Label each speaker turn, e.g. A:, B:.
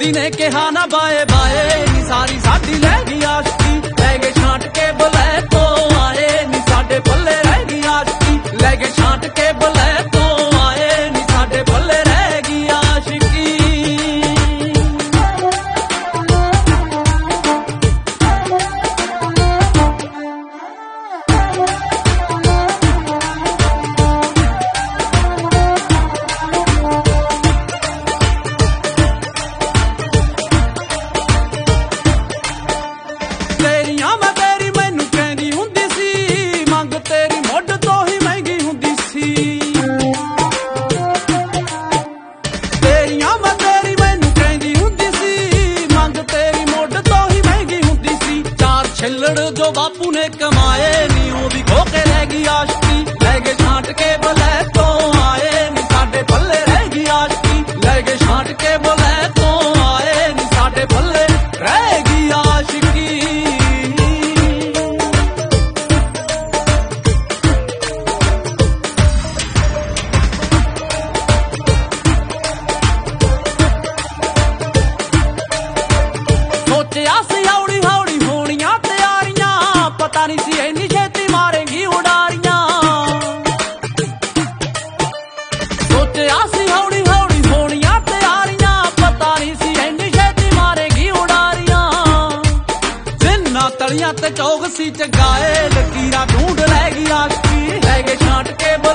A: किसी ने कहा ना बाए बाए नी सारी साडी लै गई आशिकी लै गए छांट के बुलै तो आए नी साडे पल्ले रह गई आशिकी लै गए छांट के बुलै तो आए नी साडे पल्ले रह गई आशिकी। छिल्लड़ जो बापू ने कमाए नी वो भी खो के रह गई आशिकी लै गए छांट के बुलै तो आए नी साडे पल्ले रह गई आशिकी लै गए छांट के बुलै तो आए नी साडे पल्ले रह गई आशिकी। सोचिया सी हौली हौली होनियां तैयारियां पता नहीं सी इन्नी छेती मारेगी उडारियां सोचिया सी हौली हौली होनियां तैयारियां पता नहीं सी इन्नी छेती मारेगी उडारियां जिन्ना तलियां ते चौक सी चगाए लकीरा ढूंढ लै गई आशिकी लै गए छांट के